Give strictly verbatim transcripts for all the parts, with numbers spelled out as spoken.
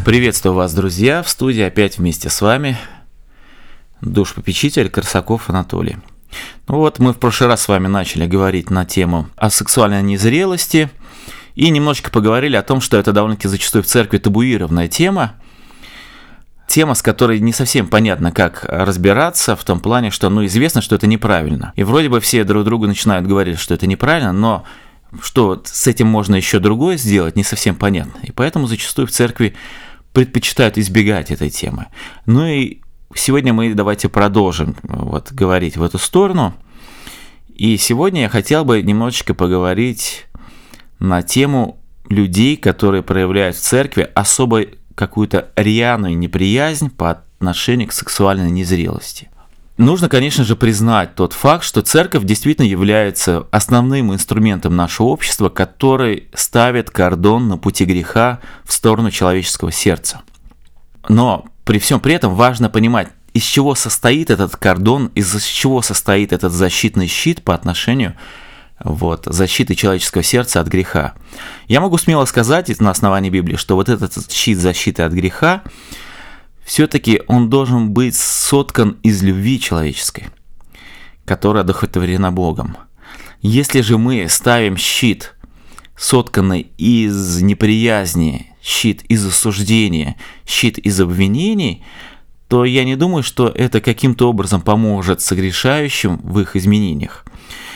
Приветствую вас, друзья! В студии опять вместе с вами душ-попечитель Корсаков Анатолий. Ну вот, мы в прошлый раз с вами начали говорить на тему о сексуальной незрелости и немножечко поговорили о том, что это довольно-таки зачастую в церкви табуированная тема, тема, с которой не совсем понятно, как разбираться, в том плане, что ну, известно, что это неправильно. И вроде бы все друг другу начинают говорить, что это неправильно, но что с этим можно еще другое сделать, не совсем понятно. И поэтому зачастую в церкви предпочитают избегать этой темы. Ну и сегодня мы давайте продолжим вот, говорить в эту сторону. И сегодня я хотел бы немножечко поговорить на тему людей, которые проявляют в церкви особо какую-то рьяную неприязнь по отношению к сексуальной незрелости. Нужно, конечно же, признать тот факт, что церковь действительно является основным инструментом нашего общества, который ставит кордон на пути греха в сторону человеческого сердца. Но при всем при этом важно понимать, из чего состоит этот кордон, из чего состоит этот защитный щит по отношению вот, защиты человеческого сердца от греха. Я могу смело сказать на основании Библии, что вот этот щит защиты от греха, все-таки он должен быть соткан из любви человеческой, которая одухотворена Богом. Если же мы ставим щит, сотканный из неприязни, щит из осуждения, щит из обвинений, то я не думаю, что это каким-то образом поможет согрешающим в их изменениях.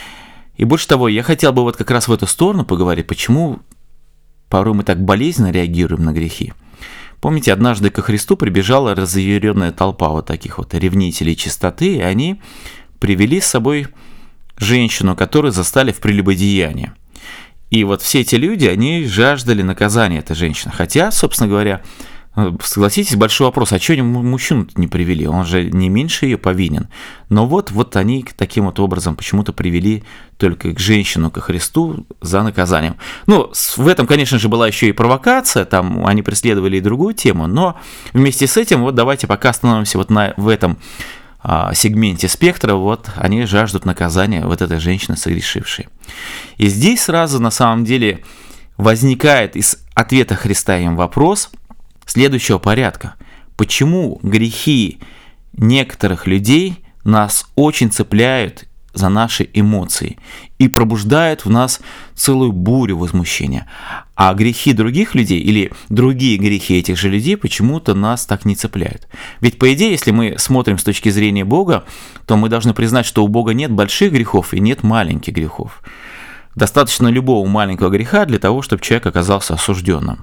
И больше того, я хотел бы вот как раз в эту сторону поговорить, почему порой мы так болезненно реагируем на грехи. Помните, однажды ко Христу прибежала разъяренная толпа вот таких вот ревнителей чистоты, и они привели с собой женщину, которую застали в прелюбодеянии. И вот все эти люди, они жаждали наказания этой женщины. Хотя, собственно говоря, согласитесь, большой вопрос, а что они мужчину не привели? Он же не меньше ее повинен. Но вот, вот они таким вот образом почему-то привели только к женщину, ко Христу за наказанием. Ну, в этом, конечно же, была еще и провокация, там они преследовали и другую тему, но вместе с этим вот давайте пока остановимся вот на, в этом а, сегменте спектра, вот они жаждут наказания вот этой женщины согрешившей. И здесь сразу на самом деле возникает из ответа Христа им вопрос следующего порядка. Почему грехи некоторых людей нас очень цепляют за наши эмоции и пробуждают в нас целую бурю возмущения, а грехи других людей или другие грехи этих же людей почему-то нас так не цепляют? Ведь по идее, если мы смотрим с точки зрения Бога, то мы должны признать, что у Бога нет больших грехов и нет маленьких грехов. Достаточно любого маленького греха для того, чтобы человек оказался осужденным.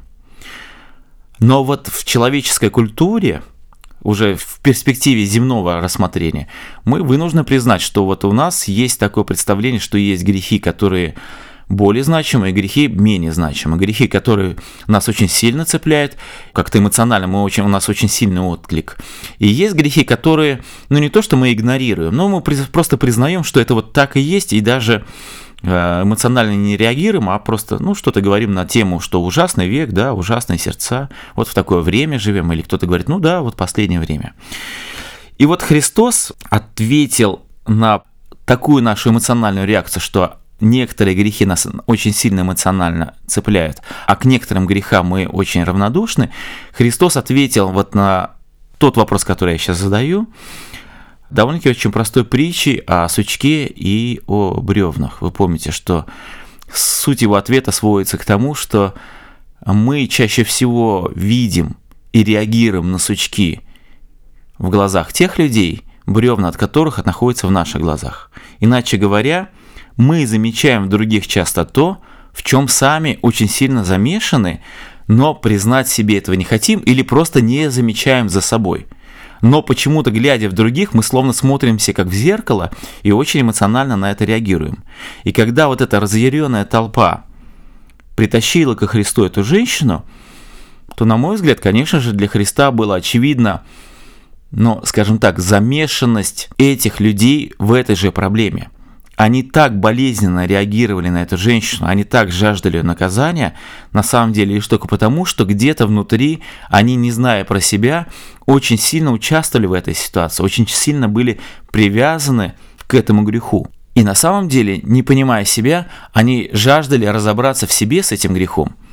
Но вот в человеческой культуре, уже в перспективе земного рассмотрения, мы вынуждены признать, что вот у нас есть такое представление, что есть грехи, которые более значимые, и грехи менее значимые. Грехи, которые нас очень сильно цепляют, как-то эмоционально мы очень, у нас очень сильный отклик. И есть грехи, которые, ну не то, что мы игнорируем, но мы просто признаем, что это вот так и есть, и даже эмоционально не реагируем, а просто, ну, что-то говорим на тему, что ужасный век, да, ужасные сердца, вот в такое время живем, или кто-то говорит, ну да, вот последнее время. И вот Христос ответил на такую нашу эмоциональную реакцию, что некоторые грехи нас очень сильно эмоционально цепляют, а к некоторым грехам мы очень равнодушны. Христос ответил вот на тот вопрос, который я сейчас задаю, довольно-таки очень простой притчей о сучке и о бревнах. Вы помните, что суть его ответа сводится к тому, что мы чаще всего видим и реагируем на сучки в глазах тех людей, бревна от которых находятся в наших глазах. Иначе говоря, мы замечаем в других часто то, в чем сами очень сильно замешаны, но признать себе этого не хотим или просто не замечаем за собой. Но почему-то, глядя в других, мы словно смотримся как в зеркало и очень эмоционально на это реагируем. И когда вот эта разъяренная толпа притащила ко Христу эту женщину, то, на мой взгляд, конечно же, для Христа было очевидно, ну, скажем так, замешанность этих людей в этой же проблеме. Они так болезненно реагировали на эту женщину, они так жаждали ее наказания, на самом деле лишь только потому, что где-то внутри они, не зная про себя, очень сильно участвовали в этой ситуации, очень сильно были привязаны к этому греху. И на самом деле, не понимая себя, они жаждали разобраться в себе с этим грехом.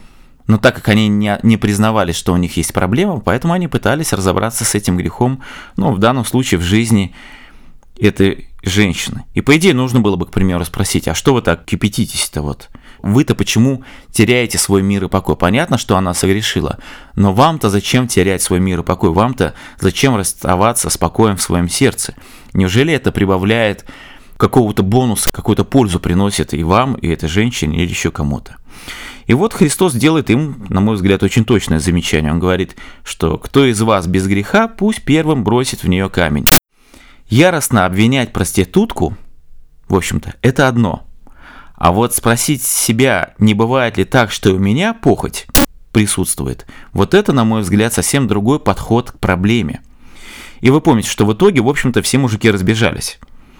Но так как они не, не признавали, что у них есть проблема, поэтому они пытались разобраться с этим грехом, ну, в данном случае в жизни этой женщины. И по идее нужно было бы, к примеру, спросить, а что вы так кипятитесь-то вот? Вы-то почему теряете свой мир и покой? Понятно, что она согрешила, но вам-то зачем терять свой мир и покой? Вам-то зачем расставаться с покоем в своем сердце? Неужели это прибавляет какого-то бонуса, какую-то пользу приносит и вам, и этой женщине, или еще кому-то? И вот Христос делает им, на мой взгляд, очень точное замечание. Он говорит, что кто из вас без греха, пусть первым бросит в нее камень. Яростно обвинять проститутку, в общем-то, это одно. А вот спросить себя, не бывает ли так, что у меня похоть присутствует, вот это, на мой взгляд, совсем другой подход к проблеме. И вы помните, что в итоге, в общем-то, все мужики разбежались.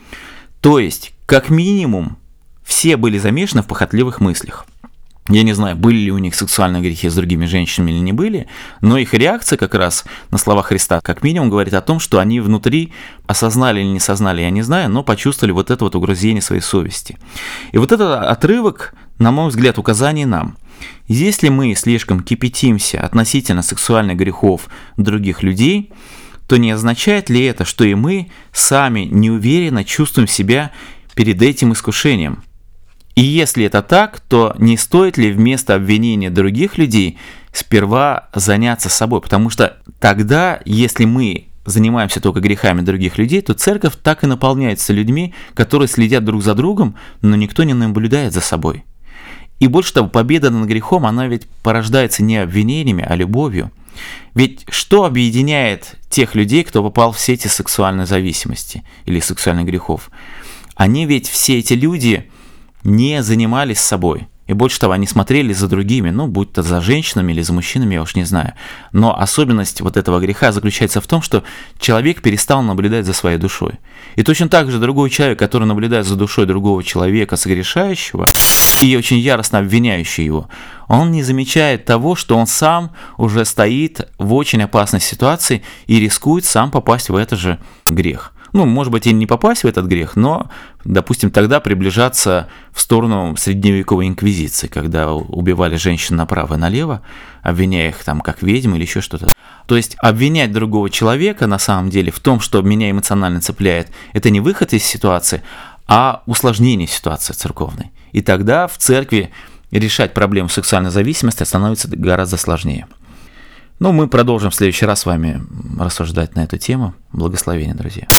То есть, как минимум, все были замешаны в похотливых мыслях. Я не знаю, были ли у них сексуальные грехи с другими женщинами или не были, но их реакция как раз на слова Христа как минимум говорит о том, что они внутри осознали или не осознали, я не знаю, но почувствовали вот это вот угрызение своей совести. И вот этот отрывок, на мой взгляд, указание нам. Если мы слишком кипятимся относительно сексуальных грехов других людей, то не означает ли это, что и мы сами неуверенно чувствуем себя перед этим искушением? И если это так, то не стоит ли вместо обвинения других людей сперва заняться собой? Потому что тогда, если мы занимаемся только грехами других людей, то церковь так и наполняется людьми, которые следят друг за другом, но никто не наблюдает за собой. И больше того, победа над грехом, она ведь порождается не обвинениями, а любовью. Ведь что объединяет тех людей, кто попал в сети сексуальной зависимости или сексуальных грехов? Они ведь, все эти люди, не занимались собой. И больше того, они смотрели за другими, ну, будь то за женщинами или за мужчинами, я уж не знаю. Но особенность вот этого греха заключается в том, что человек перестал наблюдать за своей душой. И точно так же другой человек, который наблюдает за душой другого человека, согрешающего, и очень яростно обвиняющий его, он не замечает того, что он сам уже стоит в очень опасной ситуации и рискует сам попасть в этот же грех. Ну, может быть, и не попасть в этот грех, но, допустим, тогда приближаться в сторону средневековой инквизиции, когда убивали женщин направо и налево, обвиняя их там как ведьм или еще что-то. То есть обвинять другого человека на самом деле в том, что меня эмоционально цепляет, это не выход из ситуации, а усложнение ситуации церковной. И тогда в церкви решать проблему сексуальной зависимости становится гораздо сложнее. Ну, мы продолжим в следующий раз с вами рассуждать на эту тему. Благословения, друзья.